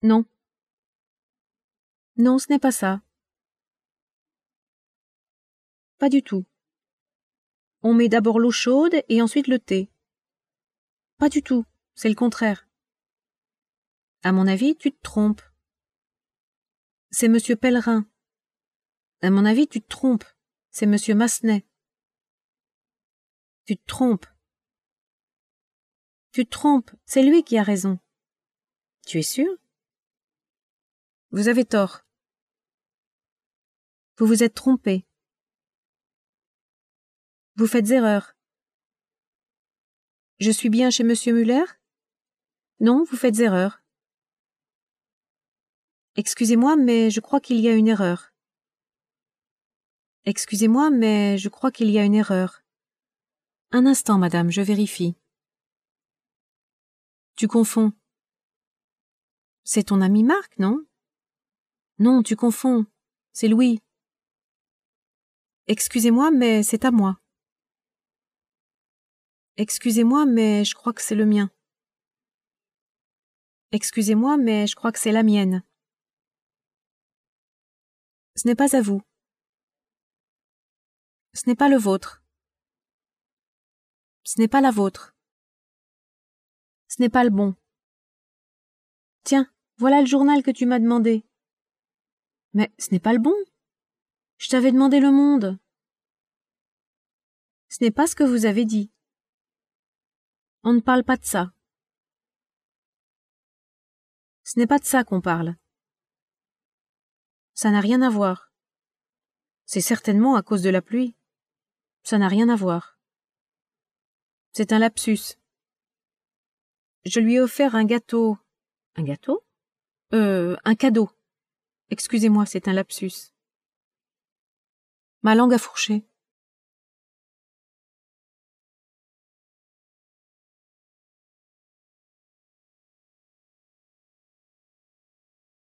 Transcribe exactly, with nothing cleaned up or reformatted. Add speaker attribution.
Speaker 1: Non. Non, ce n'est pas ça. Pas du tout. On met d'abord l'eau chaude et ensuite le thé. Pas du tout, c'est le contraire. À mon avis, tu te trompes. C'est monsieur Pellerin. À mon avis, tu te trompes. C'est monsieur Massenet. Tu te trompes. Tu te trompes, c'est lui qui a raison. Tu es sûr? Vous avez tort. Vous vous êtes trompé. Vous faites erreur. Je suis bien chez monsieur Muller? Non, vous faites erreur. Excusez-moi, mais je crois qu'il y a une erreur. Excusez-moi, mais je crois qu'il y a une erreur. Un instant, madame, je vérifie. Tu confonds. C'est ton ami Marc, non? Non, tu confonds. C'est Louis. Excusez-moi, mais c'est à moi. Excusez-moi, mais je crois que c'est le mien. Excusez-moi, mais je crois que c'est la mienne. Ce n'est pas à vous. Ce n'est pas le vôtre. Ce n'est pas la vôtre. Ce n'est pas le bon. Tiens, voilà le journal que tu m'as demandé. Mais ce n'est pas le bon. Je t'avais demandé Le Monde. Ce n'est pas ce que vous avez dit. On ne parle pas de ça. Ce n'est pas de ça qu'on parle. Ça n'a rien à voir. C'est certainement à cause de la pluie. Ça n'a rien à voir. C'est un lapsus. Je lui ai offert un gâteau. Un gâteau? Euh, un cadeau. Excusez-moi, c'est un lapsus. Ma langue a fourché.